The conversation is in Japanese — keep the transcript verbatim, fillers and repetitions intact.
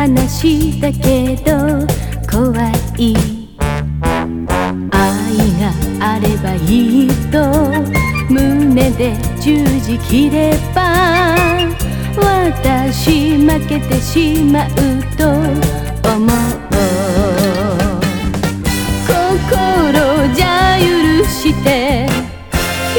話だけど怖い。愛があればいいと胸で十字切れば、私負けてしまうと思う。心じゃ許して